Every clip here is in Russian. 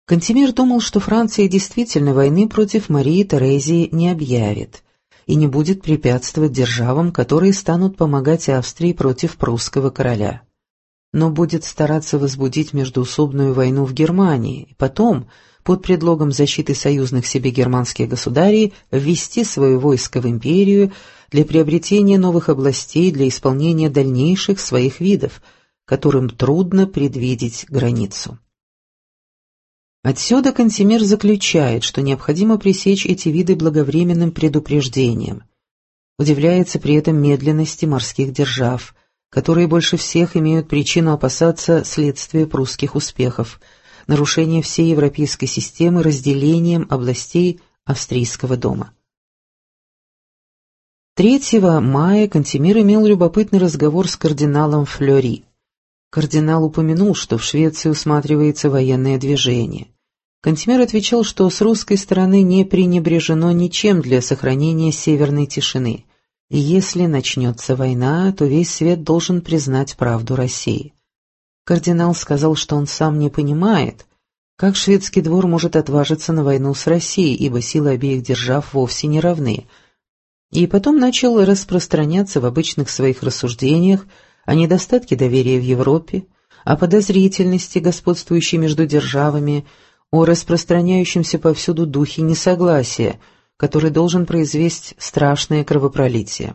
Кантемир думал, что Франция действительно войны против Марии Терезии не объявит и не будет препятствовать державам, которые станут помогать Австрии против прусского короля, но будет стараться возбудить междоусобную войну в Германии и потом, под предлогом защиты союзных себе германских государей, ввести свое войско в империю для приобретения новых областей для исполнения дальнейших своих видов, которым трудно предвидеть границу. Отсюда Кантемир заключает, что необходимо пресечь эти виды благовременным предупреждением. Удивляется при этом медленности морских держав, которые больше всех имеют причину опасаться следствия прусских успехов, нарушения всей европейской системы разделением областей австрийского дома. 3 мая Кантемир имел любопытный разговор с кардиналом Флёри. Кардинал упомянул, что в Швеции усматривается военное движение. Кантемир отвечал, что с русской стороны не пренебрежено ничем для сохранения северной тишины, и если начнется война, то весь свет должен признать правду России. Кардинал сказал, что он сам не понимает, как шведский двор может отважиться на войну с Россией, ибо силы обеих держав вовсе не равны, и потом начал распространяться в обычных своих рассуждениях о недостатке доверия в Европе, о подозрительности, господствующей между державами, о распространяющемся повсюду духе несогласия, который должен произвести страшное кровопролитие.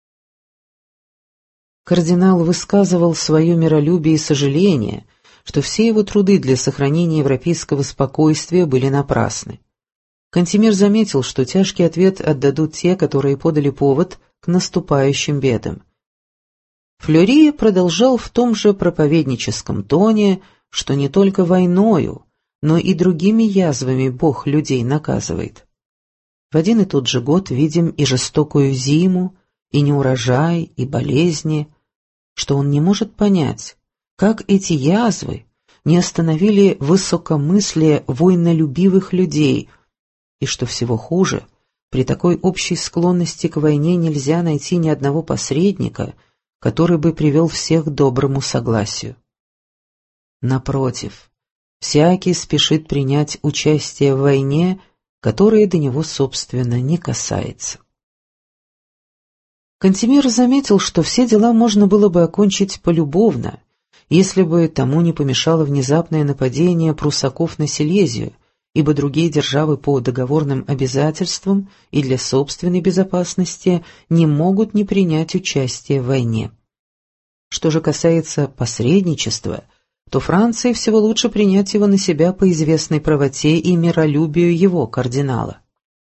Кардинал высказывал свое миролюбие и сожаление, что все его труды для сохранения европейского спокойствия были напрасны. Кантемир заметил, что тяжкий ответ отдадут те, которые подали повод к наступающим бедам. Флёри продолжал в том же проповедническом тоне, что не только войною, но и другими язвами Бог людей наказывает. В один и тот же год видим и жестокую зиму, и неурожай, и болезни, что он не может понять, как эти язвы не остановили высокомыслие войнолюбивых людей, и что всего хуже, при такой общей склонности к войне нельзя найти ни одного посредника, который бы привел всех к доброму согласию. Напротив, всякий спешит принять участие в войне, которая до него, собственно, не касается. Кантемир заметил, что все дела можно было бы окончить полюбовно, если бы тому не помешало внезапное нападение пруссаков на Силезию, ибо другие державы по договорным обязательствам и для собственной безопасности не могут не принять участие в войне. Что же касается посредничества, то Франции всего лучше принять его на себя по известной правоте и миролюбию его, кардинала.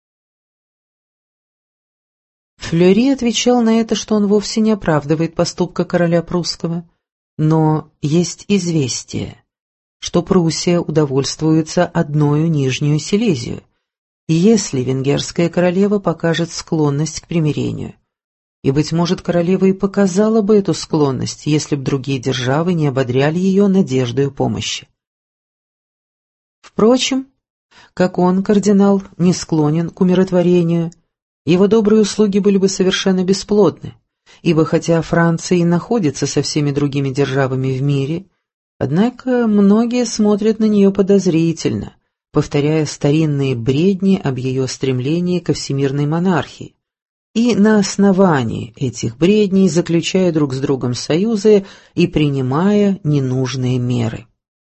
Флёри отвечал на это, что он вовсе не оправдывает поступка короля прусского, но есть известие, что Пруссия удовольствуется одною Нижнюю Силезию, если венгерская королева покажет склонность к примирению. И, быть может, королева и показала бы эту склонность, если б другие державы не ободряли ее надеждой помощи. Впрочем, как он, кардинал, не склонен к умиротворению, его добрые услуги были бы совершенно бесплодны, ибо хотя Франция и находится со всеми другими державами в мире, однако многие смотрят на нее подозрительно, повторяя старинные бредни об ее стремлении ко всемирной монархии, и на основании этих бредней заключая друг с другом союзы и принимая ненужные меры.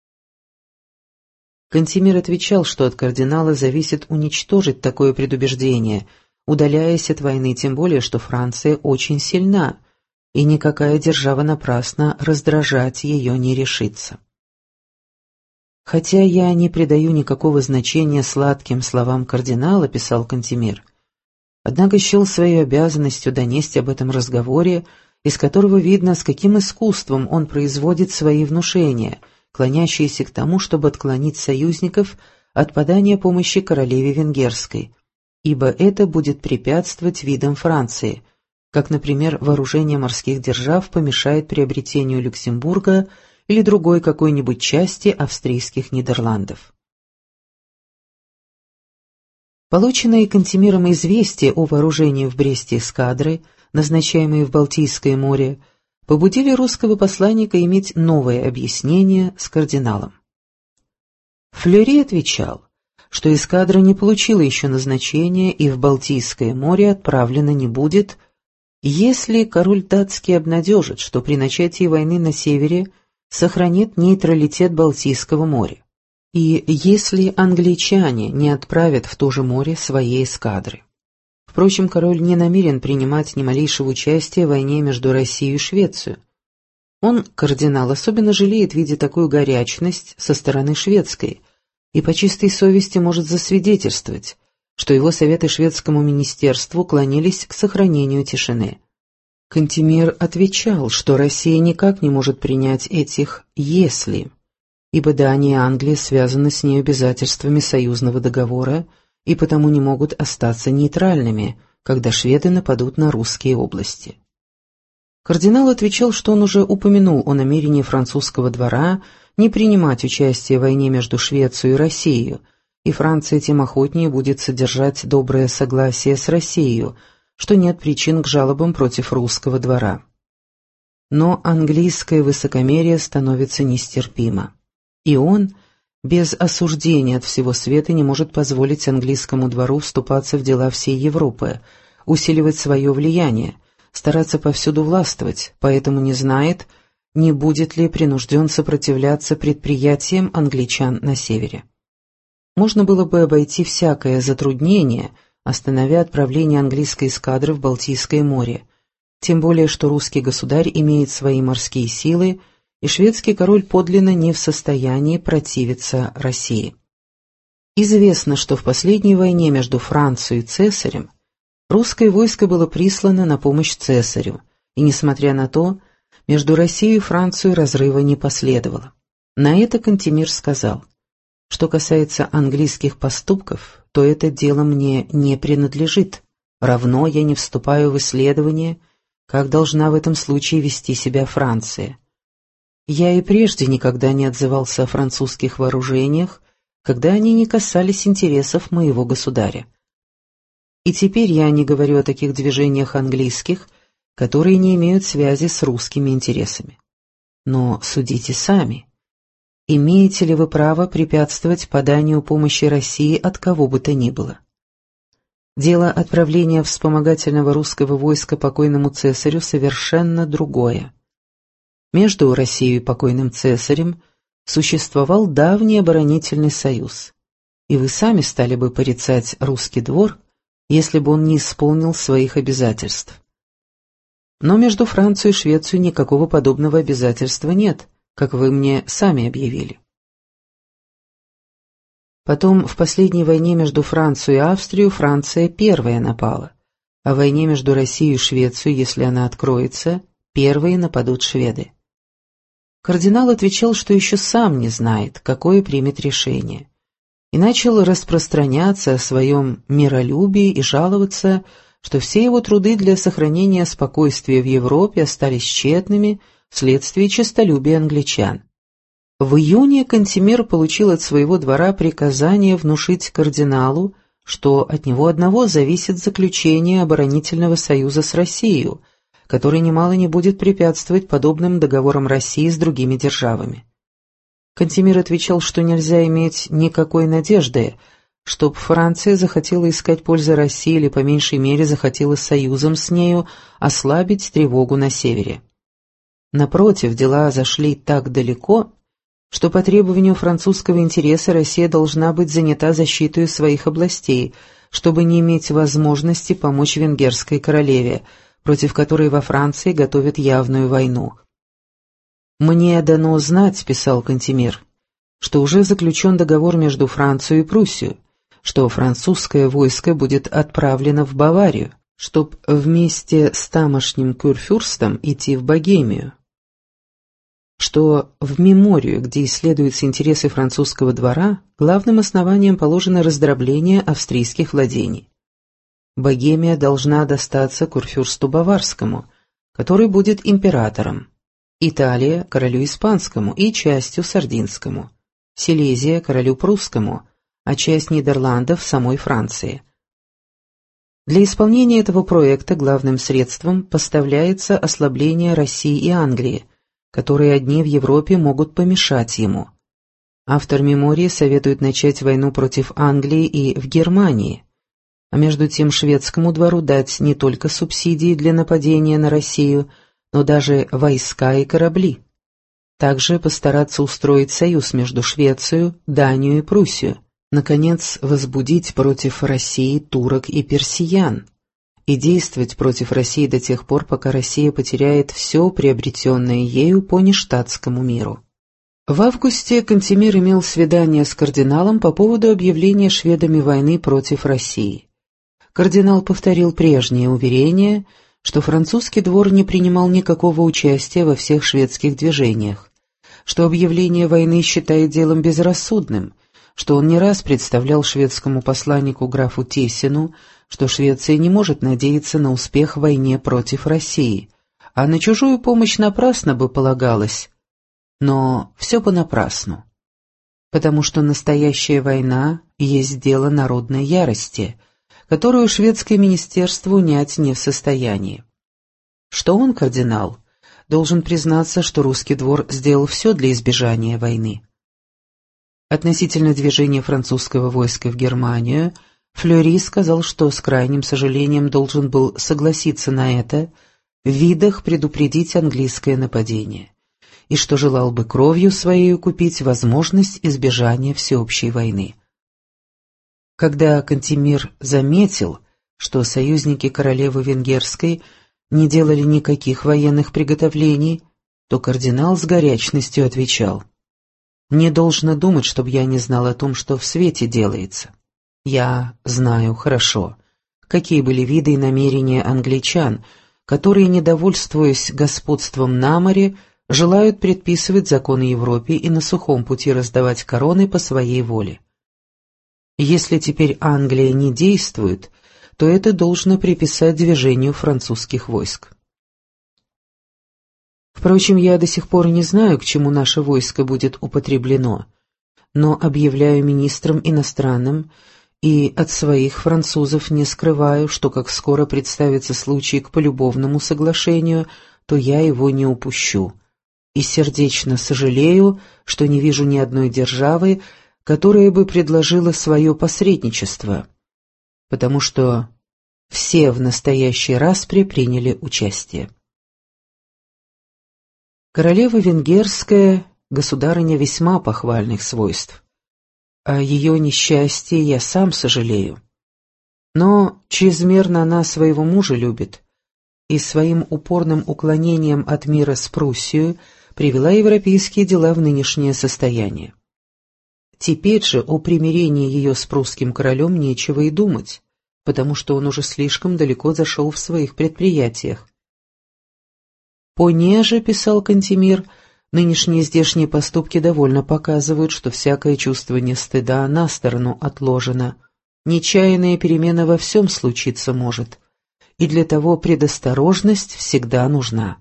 Кантемир отвечал, что от кардинала зависит уничтожить такое предубеждение, удаляясь от войны, тем более, что Франция очень сильна, и никакая держава напрасно раздражать ее не решится. «Хотя я не придаю никакого значения сладким словам кардинала», — писал Кантемир, однако счел своей обязанностью донести об этом разговоре, из которого видно, с каким искусством он производит свои внушения, клонящиеся к тому, чтобы отклонить союзников от подания помощи королеве венгерской, ибо это будет препятствовать видам Франции, как, например, вооружение морских держав помешает приобретению Люксембурга или другой какой-нибудь части австрийских Нидерландов. Полученные Кантемиром известия о вооружении в Бресте эскадры, назначаемые в Балтийское море, побудили русского посланника иметь новое объяснение с кардиналом. Флeury отвечал, что эскадра не получила еще назначения и в Балтийское море отправлена не будет, если король датский обнадежит, что при начатии войны на севере сохранит нейтралитет Балтийского моря, и если англичане не отправят в то же море свои эскадры. Впрочем, король не намерен принимать ни малейшего участия в войне между Россией и Швецией. Он, кардинал, особенно жалеет, видя такую горячность со стороны шведской, и по чистой совести может засвидетельствовать, что его советы шведскому министерству клонились к сохранению тишины. Кантемир отвечал, что Россия никак не может принять этих «если», ибо Дания и Англия связаны с ней обязательствами союзного договора и потому не могут остаться нейтральными, когда шведы нападут на русские области. Кардинал отвечал, что он уже упомянул о намерении французского двора не принимать участие в войне между Швецией и Россией, и Франция тем охотнее будет содержать доброе согласие с Россией, что нет причин к жалобам против русского двора. Но английское высокомерие становится нестерпимо, и он, без осуждения от всего света, не может позволить английскому двору вступаться в дела всей Европы, усиливать свое влияние, стараться повсюду властвовать, поэтому не знает, не будет ли принужден сопротивляться предприятиям англичан на севере. Можно было бы обойти всякое затруднение, остановя отправление английской эскадры в Балтийское море, тем более что русский государь имеет свои морские силы, и шведский король подлинно не в состоянии противиться России. Известно, что в последней войне между Францией и Цесарем русское войско было прислано на помощь Цесарю, и, несмотря на то, между Россией и Францией разрыва не последовало. На это Кантемир сказал: «Что касается английских поступков, то это дело мне не принадлежит, равно я не вступаю в исследование, как должна в этом случае вести себя Франция. Я и прежде никогда не отзывался о французских вооружениях, когда они не касались интересов моего государя. И теперь я не говорю о таких движениях английских, которые не имеют связи с русскими интересами. Но судите сами. Имеете ли вы право препятствовать поданию помощи России от кого бы то ни было? Дело отправления вспомогательного русского войска покойному цесарю совершенно другое. Между Россией и покойным цесарем существовал давний оборонительный союз, и вы сами стали бы порицать русский двор, если бы он не исполнил своих обязательств. Но между Францией и Швецией никакого подобного обязательства нет, как вы мне сами объявили. Потом, в последней войне между Францией и Австрией, Франция первая напала, а в войне между Россией и Швецией, если она откроется, первые нападут шведы. Кардинал отвечал, что еще сам не знает, какое примет решение, и начал распространяться о своем миролюбии и жаловаться, что все его труды для сохранения спокойствия в Европе остались тщетными вследствие честолюбия англичан. В июне Кантемир получил от своего двора приказание внушить кардиналу, что от него одного зависит заключение оборонительного союза с Россией, который немало не будет препятствовать подобным договорам России с другими державами. Кантемир отвечал, что нельзя иметь никакой надежды, чтоб Франция захотела искать пользы России или по меньшей мере захотела союзом с нею ослабить тревогу на севере. Напротив, дела зашли так далеко, что по требованию французского интереса Россия должна быть занята защитой своих областей, чтобы не иметь возможности помочь венгерской королеве, против которой во Франции готовят явную войну. «Мне дано знать, — писал Кантемир, — что уже заключен договор между Францией и Пруссией, что французское войско будет отправлено в Баварию, чтоб вместе с тамошним курфюрстом идти в Богемию, что в Меморию, где исследуются интересы французского двора, главным основанием положено раздробление австрийских владений. Богемия должна достаться курфюрсту Баварскому, который будет императором, Италия – королю Испанскому и частью Сардинскому, Силезия – королю Прусскому, а часть Нидерландов – самой Франции. Для исполнения этого проекта главным средством поставляется ослабление России и Англии, которые одни в Европе могут помешать ему. Автор мемории советует начать войну против Англии и в Германии, а между тем шведскому двору дать не только субсидии для нападения на Россию, но даже войска и корабли. Также постараться устроить союз между Швецией, Данией и Пруссией, наконец возбудить против России турок и персиян, и действовать против России до тех пор, пока Россия потеряет все приобретенное ею по нештатскому миру. В августе Кантемир имел свидание с кардиналом по поводу объявления шведами войны против России. Кардинал повторил прежнее уверение, что французский двор не принимал никакого участия во всех шведских движениях, что объявление войны считает делом безрассудным, что он не раз представлял шведскому посланнику графу Тесину, что Швеция не может надеяться на успех в войне против России, а на чужую помощь напрасно бы полагалось. Но все понапрасну, потому что настоящая война есть дело народной ярости, которую шведское министерство унять не в состоянии. Что он, кардинал, должен признаться, что русский двор сделал все для избежания войны. Относительно движения французского войска в Германию, Флeury сказал, что с крайним сожалением должен был согласиться на это, в видах предупредить английское нападение, и что желал бы кровью своей купить возможность избежания всеобщей войны. Когда Кантемир заметил, что союзники королевы Венгерской не делали никаких военных приготовлений, то кардинал с горячностью отвечал: «Не должно думать, чтобы я не знал о том, что в свете делается. Я знаю хорошо, какие были виды и намерения англичан, которые, недовольствуясь господством на море, желают предписывать законы Европе и на сухом пути раздавать короны по своей воле. Если теперь Англия не действует, то это должно приписать движению французских войск. Впрочем, я до сих пор не знаю, к чему наше войско будет употреблено, но объявляю министрам иностранным и от своих французов не скрываю, что как скоро представится случай к полюбовному соглашению, то я его не упущу, и сердечно сожалею, что не вижу ни одной державы, которая бы предложила свое посредничество, потому что все в настоящей распре приняли участие. Королева Венгерская — государыня весьма похвальных свойств. О ее несчастье я сам сожалею. Но чрезмерно она своего мужа любит, и своим упорным уклонением от мира с Пруссией привела европейские дела в нынешнее состояние. Теперь же о примирении ее с прусским королем нечего и думать, потому что он уже слишком далеко зашел в своих предприятиях. «Понеже», — писал Кантемир, — «нынешние здешние поступки довольно показывают, что всякое чувствование стыда на сторону отложено. Нечаянная перемена во всем случиться может, и для того предосторожность всегда нужна».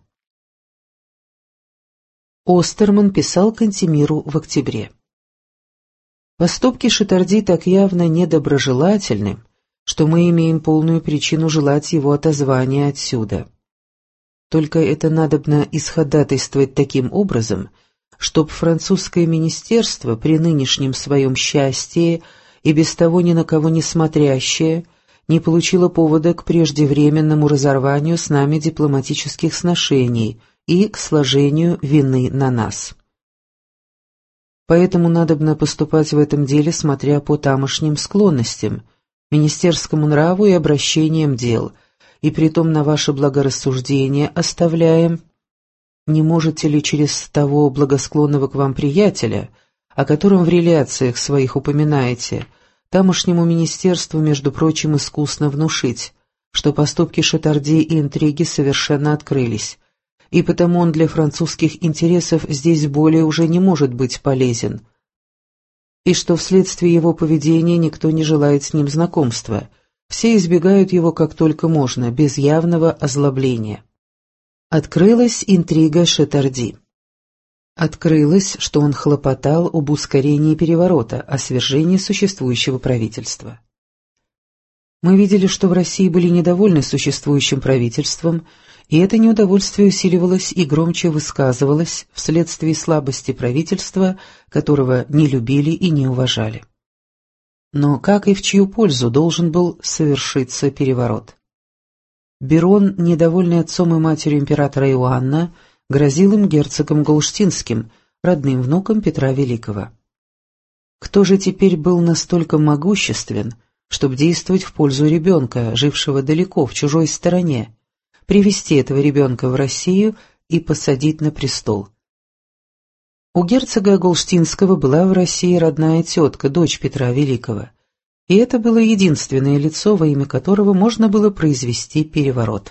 Остерман писал Кантемиру в октябре. «Поступки Шатарди так явно недоброжелательны, что мы имеем полную причину желать его отозвания отсюда. Только это надобно исходатайствовать таким образом, чтоб французское министерство при нынешнем своем счастье и без того ни на кого не смотрящее не получило повода к преждевременному разорванию с нами дипломатических сношений и к сложению вины на нас. Поэтому надобно поступать в этом деле, смотря по тамошним склонностям, министерскому нраву и обращениям дел, и притом на ваше благорассуждение оставляем, не можете ли через того благосклонного к вам приятеля, о котором в реляциях своих упоминаете, тамошнему министерству, между прочим, искусно внушить, что поступки Шатарди и интриги совершенно открылись, и потому он для французских интересов здесь более уже не может быть полезен, и что вследствие его поведения никто не желает с ним знакомства, все избегают его как только можно, без явного озлобления. Открылась интрига Шатарди. Открылось, что он хлопотал об ускорении переворота, о свержении существующего правительства. Мы видели, что в России были недовольны существующим правительством И это неудовольствие усиливалось и громче высказывалось вследствие слабости правительства, которого не любили и не уважали. Но как и в чью пользу должен был совершиться переворот? Берон, недовольный отцом и матерью императора Иоанна, грозил им герцогом Голштинским, родным внуком Петра Великого. Кто же теперь был настолько могуществен, чтобы действовать в пользу ребенка, жившего далеко, в чужой стороне, привести этого ребенка в Россию и посадить на престол? У герцога Голштинского была в России родная тетка, дочь Петра Великого, и это было единственное лицо, во имя которого можно было произвести переворот.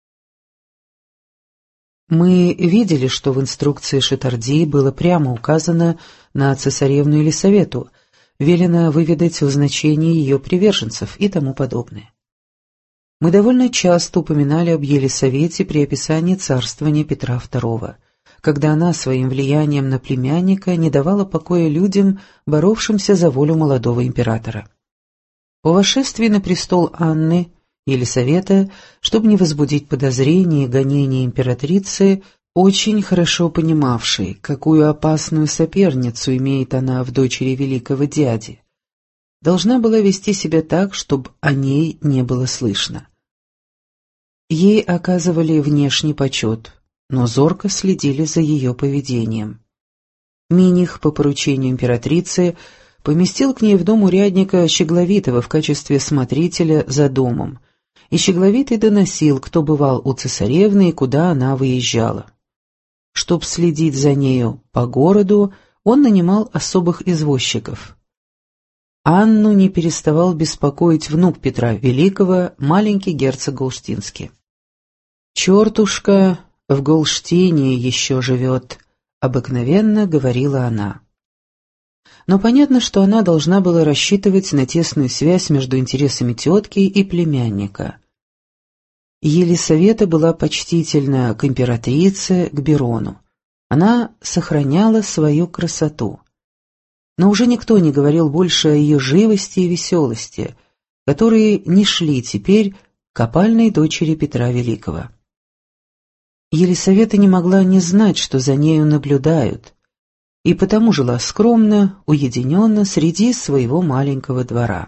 Мы видели, что в инструкции Шатарди было прямо указано на цесаревну Елисавету, велено выведать в значении ее приверженцев и тому подобное. Мы довольно часто упоминали об Елисавете при описании царствования Петра II, когда она своим влиянием на племянника не давала покоя людям, боровшимся за волю молодого императора. По восшествии на престол Анны, Елисавета, чтобы не возбудить подозрений и гонения императрицы, очень хорошо понимавшей, какую опасную соперницу имеет она в дочери великого дяди, должна была вести себя так, чтобы о ней не было слышно. Ей оказывали внешний почет, но зорко следили за ее поведением. Миних по поручению императрицы поместил к ней в дом урядника Щегловитова в качестве смотрителя за домом, и Щегловитый доносил, кто бывал у цесаревны и куда она выезжала. Чтоб следить за нею по городу, он нанимал особых извозчиков. Анну не переставал беспокоить внук Петра Великого, маленький герцог Голштинский. «Чертушка в Голштине еще живет», — обыкновенно говорила она. Но понятно, что она должна была рассчитывать на тесную связь между интересами тетки и племянника. Елисавета была почтительна к императрице, к Берону. Она сохраняла свою красоту. Но уже никто не говорил больше о ее живости и веселости, которые не шли теперь к опальной дочери Петра Великого. Елисавета не могла не знать, что за нею наблюдают, и потому жила скромно, уединенно среди своего маленького двора.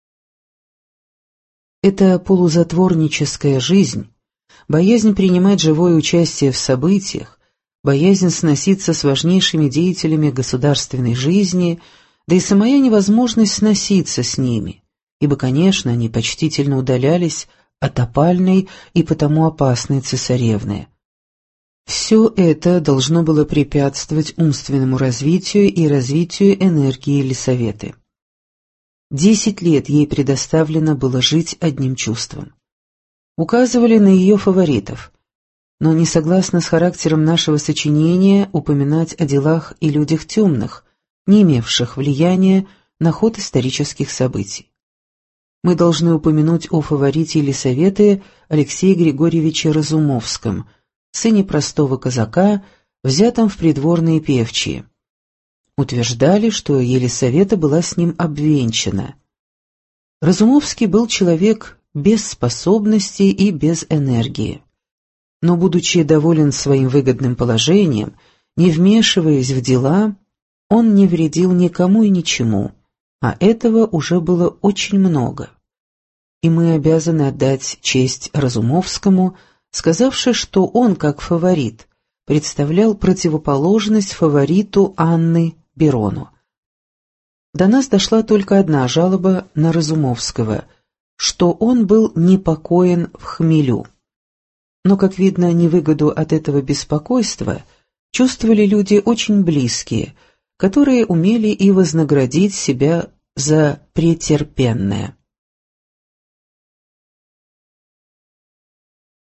Эта полузатворническая жизнь, боязнь принимать живое участие в событиях, боязнь сноситься с важнейшими деятелями государственной жизни, да и самая невозможность сноситься с ними, ибо, конечно, они почтительно удалялись от опальной и потому опасной цесаревны. Все это должно было препятствовать умственному развитию и развитию энергии Елисаветы. 10 лет ей предоставлено было жить одним чувством. Указывали на ее фаворитов, но не согласно с характером нашего сочинения упоминать о делах и людях темных, не имевших влияния на ход исторических событий. Мы должны упомянуть о фаворите Елисаветы Алексее Григорьевиче Разумовском, сыне простого казака, взятом в придворные певчие. Утверждали, что Елисавета была с ним обвенчана. Разумовский был человек без способностей и без энергии. Но, будучи доволен своим выгодным положением, не вмешиваясь в дела, он не вредил никому и ничему, а этого уже было очень много. И мы обязаны отдать честь Разумовскому, сказавши, что он, как фаворит, представлял противоположность фавориту Анны Берону. До нас дошла только одна жалоба на Разумовского, что он был непокоен в хмелю. Но, как видно, невыгоду от этого беспокойства чувствовали люди очень близкие, которые умели и вознаградить себя за претерпенное.